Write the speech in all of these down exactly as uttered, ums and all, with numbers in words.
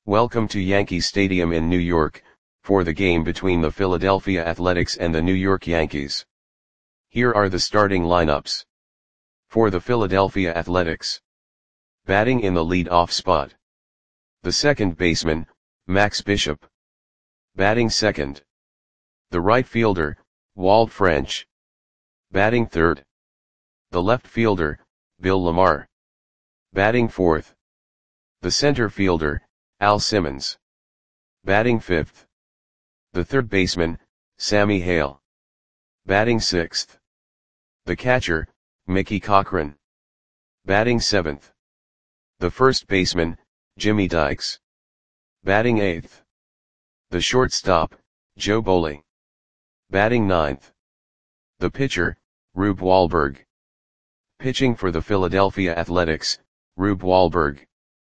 Welcome to Yankee Stadium in New York, for the game between the Philadelphia Athletics and the New York Yankees. Here are the starting lineups. For the Philadelphia Athletics. Batting in the lead-off spot. The second baseman, Max Bishop. Batting second. The right fielder, Walt French. Batting third. The left fielder, Bill Lamar. Batting fourth. The center fielder, Al Simmons. Batting fifth. The third baseman, Sammy Hale. Batting sixth. The catcher, Mickey Cochrane. Batting seventh. The first baseman, Jimmy Dykes. Batting eighth. The shortstop, Joe Boley. Batting ninth. The pitcher, Rube Wahlberg. Pitching for the Philadelphia Athletics, Rube Wahlberg.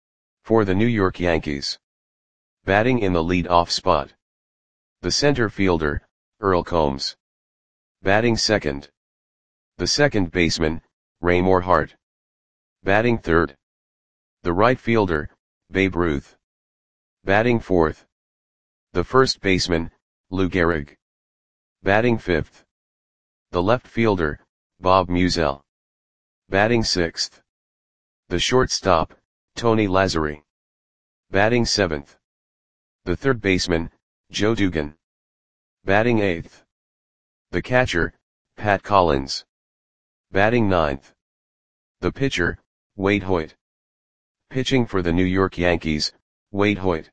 For the New York Yankees. Batting in the lead-off spot. The center fielder, Earl Combs. Batting second. The second baseman, Raymore Hart. Batting third. The right fielder, Babe Ruth. Batting fourth. The first baseman, Lou Gehrig. Batting fifth. The left fielder, Bob Musial. Batting sixth. The shortstop, Tony Lazzeri. Batting seventh. The third baseman, Joe Dugan. Batting eighth. The catcher, Pat Collins. Batting ninth. The pitcher, Wade Hoyt. Pitching for the New York Yankees, Wade Hoyt.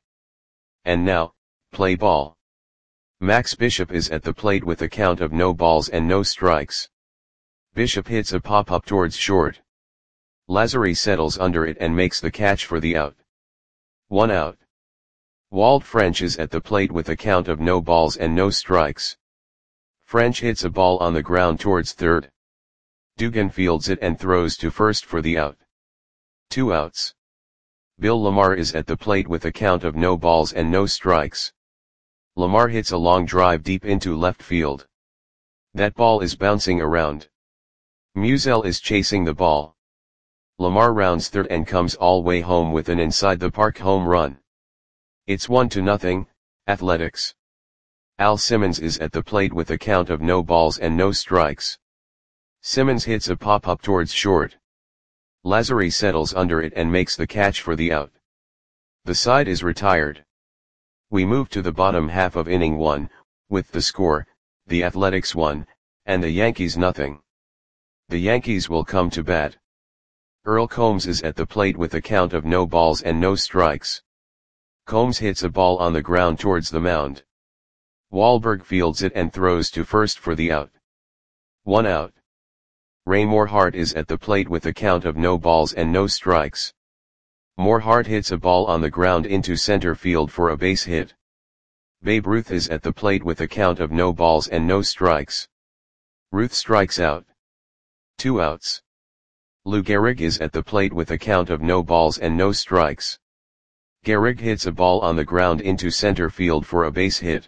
And now, play ball. Max Bishop is at the plate with a count of no balls and no strikes. Bishop hits a pop-up towards short. Lazzeri settles under it and makes the catch for the out. One out. Walt French is at the plate with a count of no balls and no strikes. French hits a ball on the ground towards third. Dugan fields it and throws to first for the out. Two outs. Bill Lamar is at the plate with a count of no balls and no strikes. Lamar hits a long drive deep into left field. That ball is bouncing around. Musial is chasing the ball. Lamar rounds third and comes all way home with an inside-the-park home run. It's one to nothing, Athletics. Al Simmons is at the plate with a count of no balls and no strikes. Simmons hits a pop-up towards short. Lazzeri settles under it and makes the catch for the out. The side is retired. We move to the bottom half of inning one, with the score, the Athletics one, and the Yankees nothing. The Yankees will come to bat. Earl Combs is at the plate with a count of no balls and no strikes. Combs hits a ball on the ground towards the mound. Wahlberg fields it and throws to first for the out. One out. Raymore Hart is at the plate with a count of no balls and no strikes. Hart hits a ball on the ground into center field for a base hit. Babe Ruth is at the plate with a count of no balls and no strikes. Ruth strikes out. Two outs. Lou Gehrig is at the plate with a count of no balls and no strikes. Gehrig hits a ball on the ground into center field for a base hit.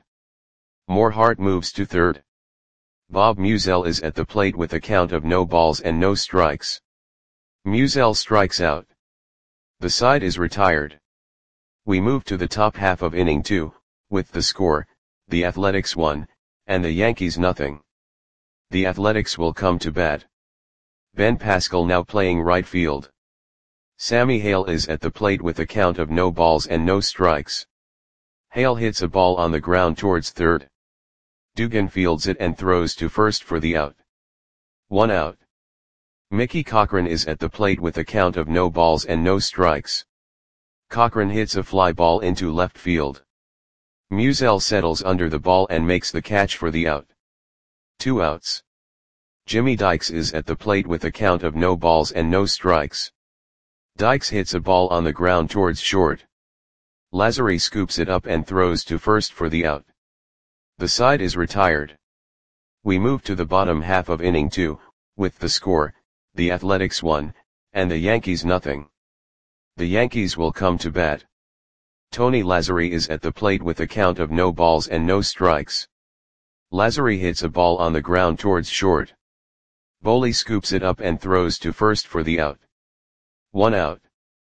Hart moves to third. Bob Musial is at the plate with a count of no balls and no strikes. Musial strikes out. The side is retired. We move to the top half of inning two, with the score, the Athletics one, and the Yankees nothing. The Athletics will come to bat. Ben Pascal now playing right field. Sammy Hale is at the plate with a count of no balls and no strikes. Hale hits a ball on the ground towards third. Dugan fields it and throws to first for the out. One out. Mickey Cochrane is at the plate with a count of no balls and no strikes. Cochrane hits a fly ball into left field. Musial settles under the ball and makes the catch for the out. Two outs. Jimmy Dykes is at the plate with a count of no balls and no strikes. Dykes hits a ball on the ground towards short. Lazzeri scoops it up and throws to first for the out. The side is retired. We move to the bottom half of inning two, with the score, the Athletics one, and the Yankees nothing. The Yankees will come to bat. Tony Lazzeri is at the plate with a count of no balls and no strikes. Lazzeri hits a ball on the ground towards short. Boley scoops it up and throws to first for the out. One out.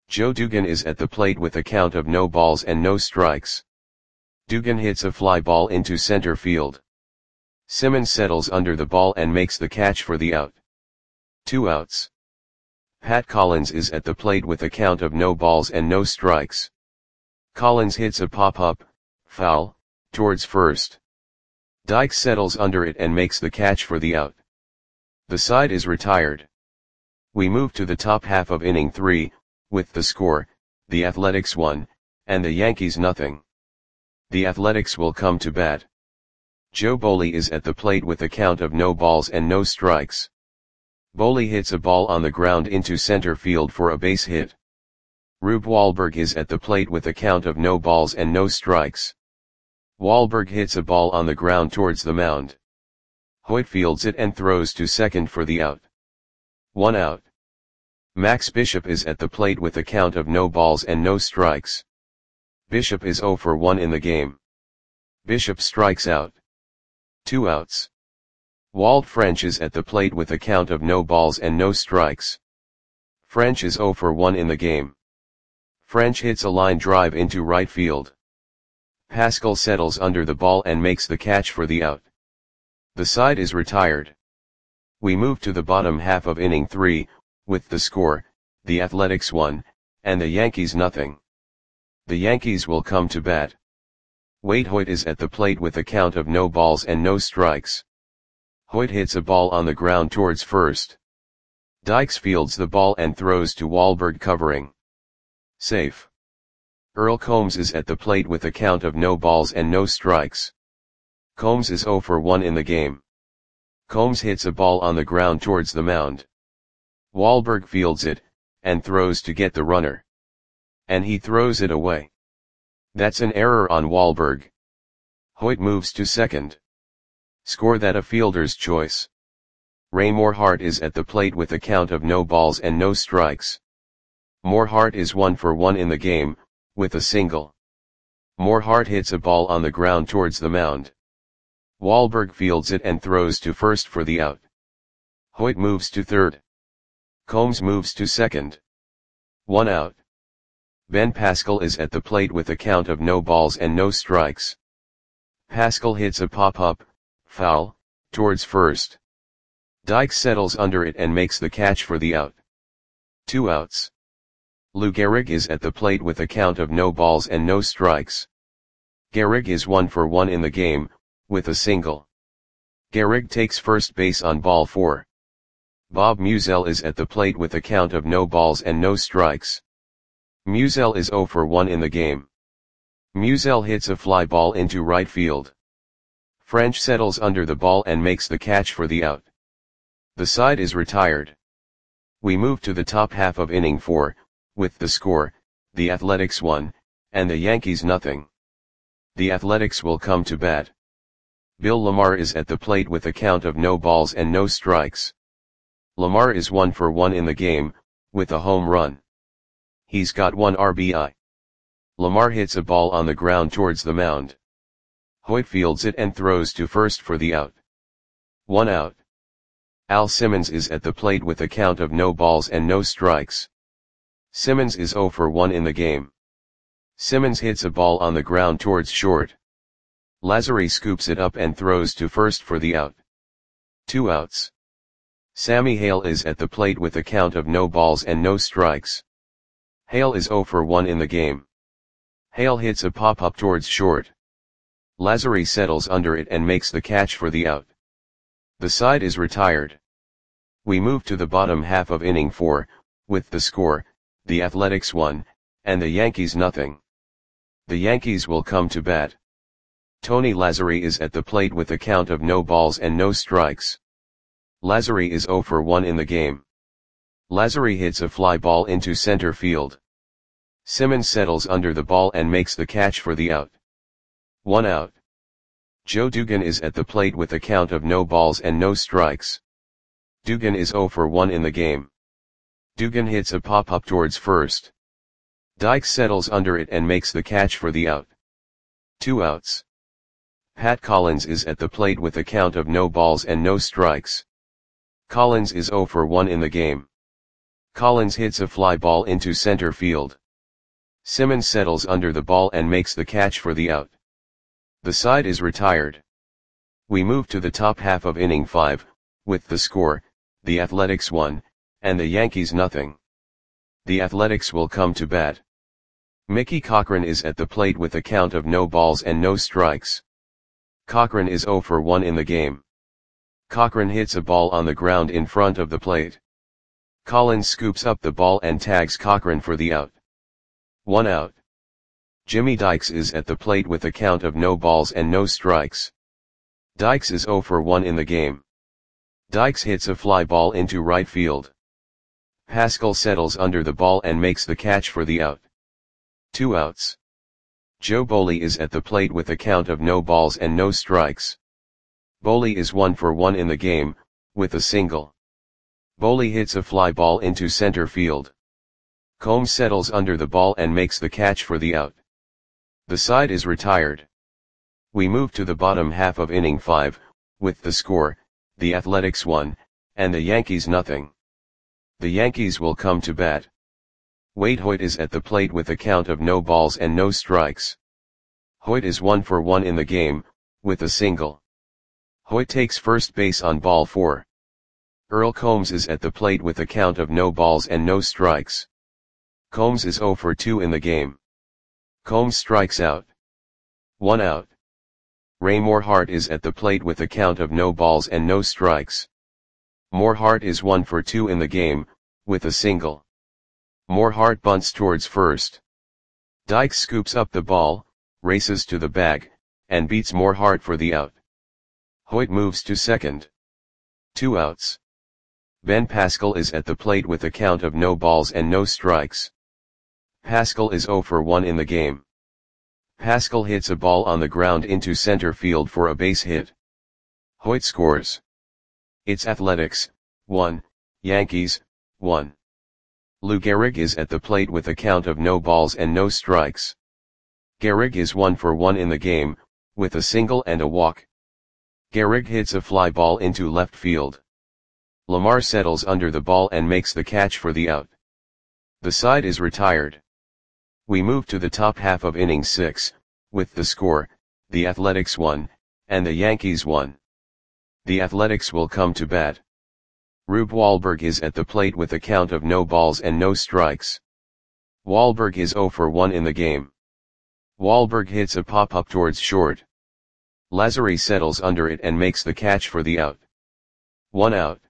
Joe Dugan is at the plate with a count of no balls and no strikes. Dugan hits a fly ball into center field. Simmons settles under the ball and makes the catch for the out. Two outs. Pat Collins is at the plate with a count of no balls and no strikes. Collins hits a pop-up, foul, towards first. Dykes settles under it and makes the catch for the out. The side is retired. We move to the top half of inning three, with the score, the Athletics one, and the Yankees nothing. The Athletics will come to bat. Joe Boley is at the plate with a count of no balls and no strikes. Boley hits a ball on the ground into center field for a base hit. Rube Wahlberg is at the plate with a count of no balls and no strikes. Wahlberg hits a ball on the ground towards the mound. Hoyt fields it and throws to second for the out. One out. Max Bishop is at the plate with a count of no balls and no strikes. Bishop is oh for one in the game. Bishop strikes out. Two outs. Walt French is at the plate with a count of no balls and no strikes. French is oh for one in the game. French hits a line drive into right field. Pascal settles under the ball and makes the catch for the out. The side is retired. We move to the bottom half of inning three, with the score, the Athletics one, and the Yankees nothing. The Yankees will come to bat. Wade Hoyt is at the plate with a count of no balls and no strikes. Hoyt hits a ball on the ground towards first. Dykes fields the ball and throws to Wahlberg covering. Safe. Earl Combs is at the plate with a count of no balls and no strikes. Combs is oh for one in the game. Combs hits a ball on the ground towards the mound. Wahlberg fields it, and throws to get the runner. And he throws it away. That's an error on Wahlberg. Hoyt moves to second. Score that a fielder's choice. Ray Morehart is at the plate with a count of no balls and no strikes. Morehart is one for one in the game, with a single. Morehart hits a ball on the ground towards the mound. Wahlberg fields it and throws to first for the out. Hoyt moves to third. Combs moves to second. One out. Ben Pascal is at the plate with a count of no balls and no strikes. Pascal hits a pop-up, foul, towards first. Dykes settles under it and makes the catch for the out. Two outs. Lou Gehrig is at the plate with a count of no balls and no strikes. Gehrig is one for one in the game, with a single. Gehrig takes first base on ball four. Bob Musial is at the plate with a count of no balls and no strikes. Musial is oh for one in the game. Musial hits a fly ball into right field. French settles under the ball and makes the catch for the out. The side is retired. We move to the top half of inning four, with the score, the Athletics one, and the Yankees nothing. The Athletics will come to bat. Bill Lamar is at the plate with a count of no balls and no strikes. Lamar is one for one in the game, with a home run. He's got one R B I. Lamar hits a ball on the ground towards the mound. Hoyt fields it and throws to first for the out. One out. Al Simmons is at the plate with a count of no balls and no strikes. Simmons is oh for one in the game. Simmons hits a ball on the ground towards short. Lazary scoops it up and throws to first for the out. Two outs. Sammy Hale is at the plate with a count of no balls and no strikes. Hale is oh for one in the game. Hale hits a pop-up towards short. Lazary settles under it and makes the catch for the out. The side is retired. We move to the bottom half of inning four, with the score, the Athletics one, and the Yankees nothing. The Yankees will come to bat. Tony Lazary is at the plate with a count of no balls and no strikes. Lazary is oh for one in the game. Lazary hits a fly ball into center field. Simmons settles under the ball and makes the catch for the out. One out. Joe Dugan is at the plate with a count of no balls and no strikes. Dugan is oh for one in the game. Dugan hits a pop-up towards first. Dykes settles under it and makes the catch for the out. Two outs. Pat Collins is at the plate with a count of no balls and no strikes. Collins is oh for one in the game. Collins hits a fly ball into center field. Simmons settles under the ball and makes the catch for the out. The side is retired. We move to the top half of inning five, with the score, the Athletics one, and the Yankees nothing. The Athletics will come to bat. Mickey Cochrane is at the plate with a count of no balls and no strikes. Cochrane is oh for one in the game. Cochrane hits a ball on the ground in front of the plate. Collins scoops up the ball and tags Cochrane for the out. One out. Jimmy Dykes is at the plate with a count of no balls and no strikes. Dykes is oh for one in the game. Dykes hits a fly ball into right field. Pascal settles under the ball and makes the catch for the out. Two outs. Joe Boley is at the plate with a count of no balls and no strikes. Boley is one for one in the game, with a single. Boley hits a fly ball into center field. Combs settles under the ball and makes the catch for the out. The side is retired. We move to the bottom half of inning five, with the score, the Athletics one, and the Yankees nothing. The Yankees will come to bat. Wade Hoyt is at the plate with a count of no balls and no strikes. Hoyt is one for one in the game, with a single. Hoyt takes first base on ball four. Earl Combs is at the plate with a count of no balls and no strikes. Combs is oh for two in the game. Combs strikes out. One out. Ray Morehart is at the plate with a count of no balls and no strikes. Morehart is one for two in the game, with a single. Morehart bunts towards first. Dykes scoops up the ball, races to the bag, and beats Morehart for the out. Hoyt moves to second. Two outs. Ben Pascal is at the plate with a count of no balls and no strikes. Pascal is oh for one in the game. Pascal hits a ball on the ground into center field for a base hit. Hoyt scores. It's Athletics, one, Yankees, one. Lou Gehrig is at the plate with a count of no balls and no strikes. Gehrig is one for one in the game, with a single and a walk. Gehrig hits a fly ball into left field. Lamar settles under the ball and makes the catch for the out. The side is retired. We move to the top half of inning six, with the score, the Athletics one, and the Yankees one. The Athletics will come to bat. Rube Wahlberg is at the plate with a count of no balls and no strikes. Wahlberg is oh for one in the game. Wahlberg hits a pop-up towards short. Lazary settles under it and makes the catch for the out. One out.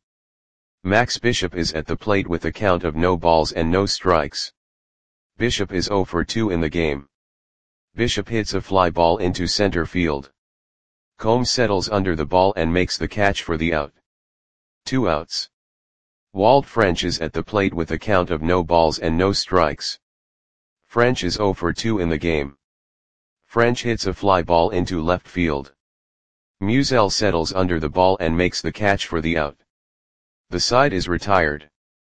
Max Bishop is at the plate with a count of no balls and no strikes. Bishop is oh for two in the game. Bishop hits a fly ball into center field. Combs settles under the ball and makes the catch for the out. Two outs. Walt French is at the plate with a count of no balls and no strikes. French is oh for two in the game. French hits a fly ball into left field. Musial settles under the ball and makes the catch for the out. The side is retired.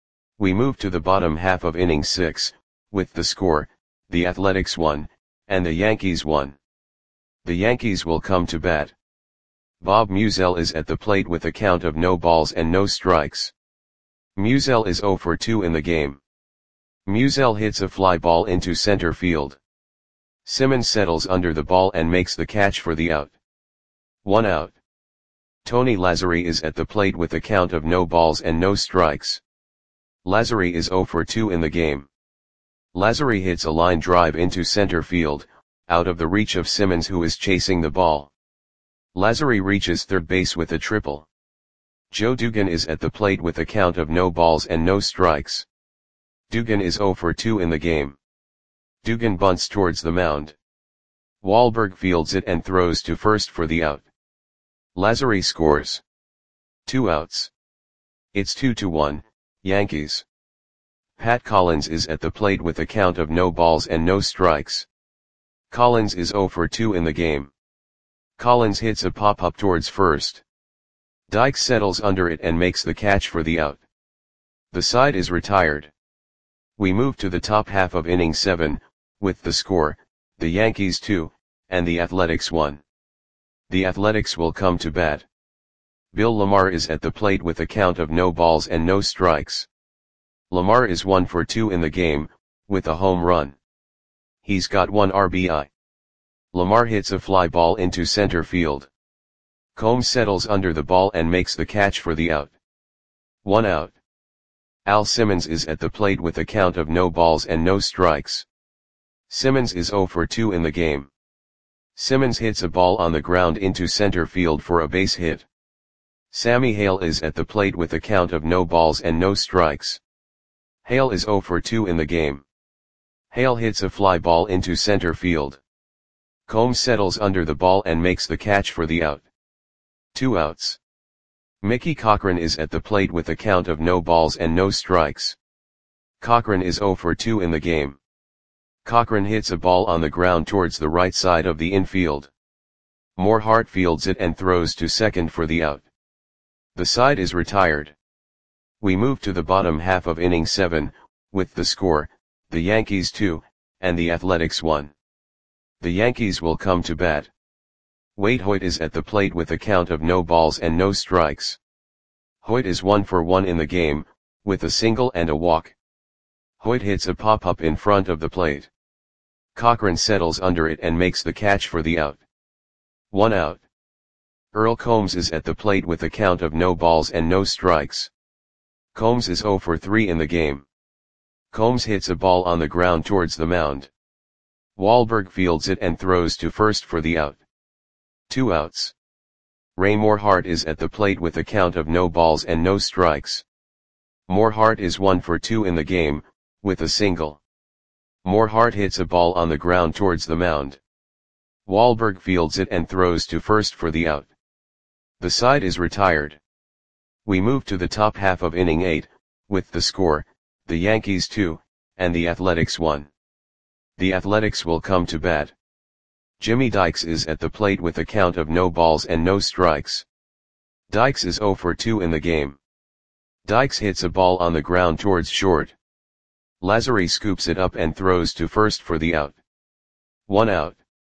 We move to the bottom half of inning six, with the score, the Athletics one, and the Yankees one. The Yankees will come to bat. Bob Musial is at the plate with a count of no balls and no strikes. Musial is oh for two in the game. Musial hits a fly ball into center field. Simmons settles under the ball and makes the catch for the out. One out. Tony Lazary is at the plate with a count of no balls and no strikes. Lazary is oh for two in the game. Lazary hits a line drive into center field, out of the reach of Simmons who is chasing the ball. Lazary reaches third base with a triple. Joe Dugan is at the plate with a count of no balls and no strikes. Dugan is oh for two in the game. Dugan bunts towards the mound. Wahlberg fields it and throws to first for the out. Lazary scores. Two outs. It's two to one, Yankees. Pat Collins is at the plate with a count of no balls and no strikes. Collins is oh for two in the game. Collins hits a pop-up towards first. Dykes settles under it and makes the catch for the out. The side is retired. We move to the top half of inning seven, with the score, the Yankees two, and the Athletics one. The Athletics will come to bat. Bill Lamar is at the plate with a count of no balls and no strikes. Lamar is one for two in the game, with a home run. He's got one R B I. Lamar hits a fly ball into center field. Combs settles under the ball and makes the catch for the out. One out. Al Simmons is at the plate with a count of no balls and no strikes. Simmons is zero for two in the game. Simmons hits a ball on the ground into center field for a base hit. Sammy Hale is at the plate with a count of no balls and no strikes. Hale is zero for two in the game. Hale hits a fly ball into center field. Combs settles under the ball and makes the catch for the out. Two outs. Mickey Cochrane is at the plate with a count of no balls and no strikes. Cochrane is zero for two in the game. Cochrane hits a ball on the ground towards the right side of the infield. Morehart fields it and throws to second for the out. The side is retired. We move to the bottom half of inning seven, with the score, the Yankees two, and the Athletics one. The Yankees will come to bat. Wade Hoyt is at the plate with a count of no balls and no strikes. Hoyt is one for one in the game, with a single and a walk. Hoyt hits a pop-up in front of the plate. Cochrane settles under it and makes the catch for the out. One out. Earl Combs is at the plate with a count of no balls and no strikes. Combs is zero for three in the game. Combs hits a ball on the ground towards the mound. Wahlberg fields it and throws to first for the out. Two outs. Ray Morehart is at the plate with a count of no balls and no strikes. Morehart is one for two in the game, with a single. Morehart hits a ball on the ground towards the mound. Wahlberg fields it and throws to first for the out. The side is retired. We move to the top half of inning eight, with the score, the Yankees two, and the Athletics one. The Athletics will come to bat. Jimmy Dykes is at the plate with a count of no balls and no strikes. Dykes is zero for two in the game. Dykes hits a ball on the ground towards short. Lazary scoops it up and throws to first for the out. One out.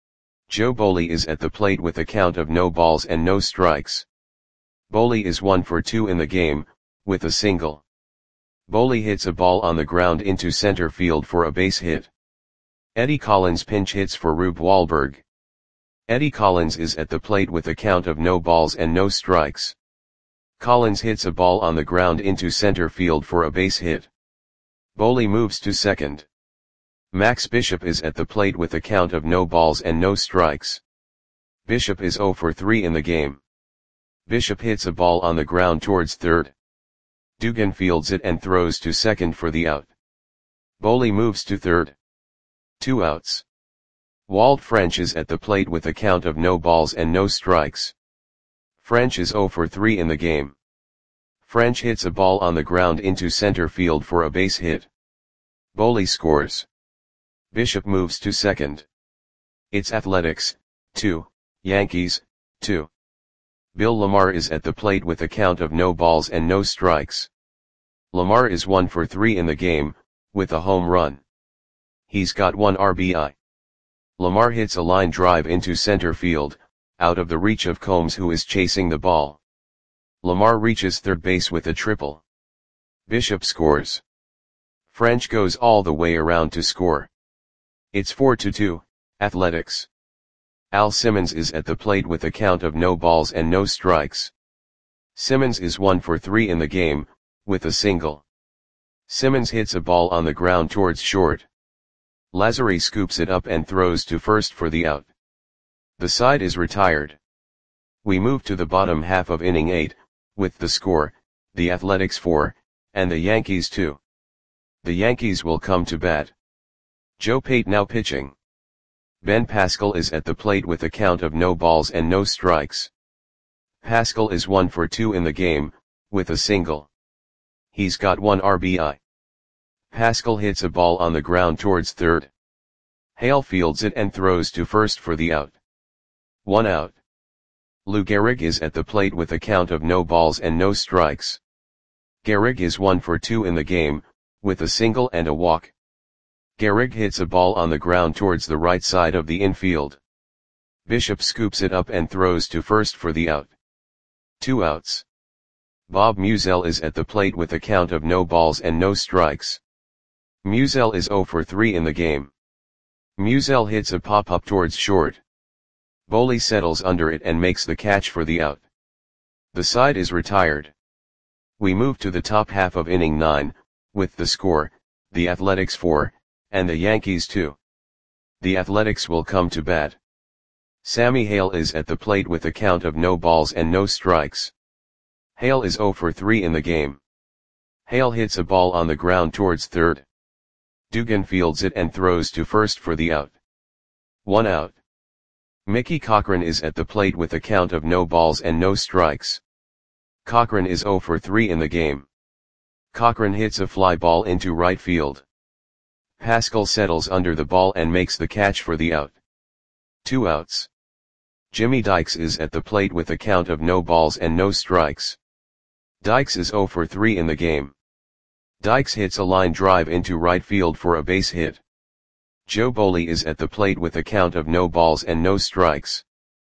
Joe Boley is at the plate with a count of no balls and no strikes. Boley is one for two in the game, with a single. Boley hits a ball on the ground into center field for a base hit. Eddie Collins pinch hits for Rube Wahlberg. Eddie Collins is at the plate with a count of no balls and no strikes. Collins hits a ball on the ground into center field for a base hit. Boley moves to second. Max Bishop is at the plate with a count of no balls and no strikes. Bishop is zero for three in the game. Bishop hits a ball on the ground towards third. Dugan fields it and throws to second for the out. Boley moves to third. Two outs. Walt French is at the plate with a count of no balls and no strikes. French is zero for three in the game. French hits a ball on the ground into center field for a base hit. Boley scores. Bishop moves to second. It's Athletics, two, Yankees, two. Bill Lamar is at the plate with a count of no balls and no strikes. Lamar is one for three in the game, with a home run. He's got one R B I. Lamar hits a line drive into center field, out of the reach of Combs who is chasing the ball. Lamar reaches third base with a triple. Bishop scores. French goes all the way around to score. It's four to two, Athletics. Al Simmons is at the plate with a count of no balls and no strikes. Simmons is one for three in the game, with a single. Simmons hits a ball on the ground towards short. Lazary scoops it up and throws to first for the out. The side is retired. We move to the bottom half of inning eight, with the score, the Athletics four, and the Yankees two. The Yankees will come to bat. Joe Pate now pitching. Ben Pascal is at the plate with a count of no balls and no strikes. Pascal is one for two in the game, with a single. He's got one R B I. Pascal hits a ball on the ground towards third. Hale fields it and throws to first for the out. One out. Lou Gehrig is at the plate with a count of no balls and no strikes. Gehrig is one for two in the game, with a single and a walk. Gehrig hits a ball on the ground towards the right side of the infield. Bishop scoops it up and throws to first for the out. Two outs. Bob Musial is at the plate with a count of no balls and no strikes. Musial is zero for three in the game. Musial hits a pop-up towards short. Boley settles under it and makes the catch for the out. The side is retired. We move to the top half of inning nine, with the score, the Athletics four, and the Yankees two. The Athletics will come to bat. Sammy Hale is at the plate with a count of no balls and no strikes. Hale is zero for three in the game. Hale hits a ball on the ground towards third. Dugan fields it and throws to first for the out. One out. Mickey Cochrane is at the plate with a count of no balls and no strikes. Cochrane is zero for three in the game. Cochrane hits a fly ball into right field. Pascal settles under the ball and makes the catch for the out. Two outs. Jimmy Dykes is at the plate with a count of no balls and no strikes. Dykes is zero for three in the game. Dykes hits a line drive into right field for a base hit. Joe Boley is at the plate with a count of no balls and no strikes.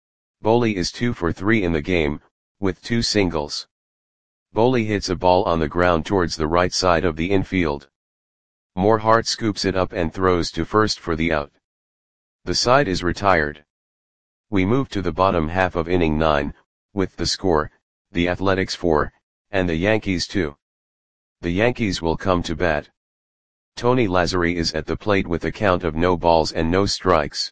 Boley is two for three in the game, with two singles. Boley hits a ball on the ground towards the right side of the infield. Morehart scoops it up and throws to first for the out. The side is retired. We move to the bottom half of inning nine, with the score, the Athletics four, and the Yankees two. The Yankees will come to bat. Tony Lazzeri is at the plate with a count of no balls and no strikes.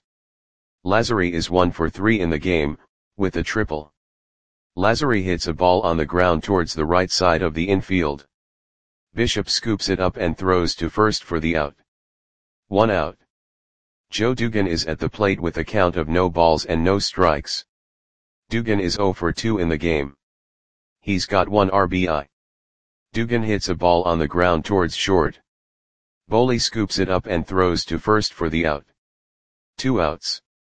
Lazzeri is one for three in the game, with a triple. Lazzeri hits a ball on the ground towards the right side of the infield. Bishop scoops it up and throws to first for the out. One out. Joe Dugan is at the plate with a count of no balls and no strikes. Dugan is zero for two in the game. He's got one R B I. Dugan hits a ball on the ground towards short. Boley scoops it up and throws to first for the out. Two outs.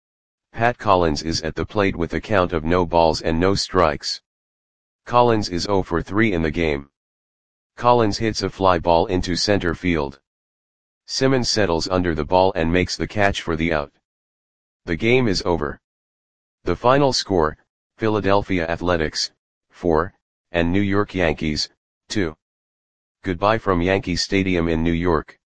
Pat Collins is at the plate with a count of no balls and no strikes. Collins is zero for three in the game. Collins hits a fly ball into center field. Simmons settles under the ball and makes the catch for the out. The game is over. The final score, Philadelphia Athletics, four, and New York Yankees, two. Goodbye from Yankee Stadium in New York.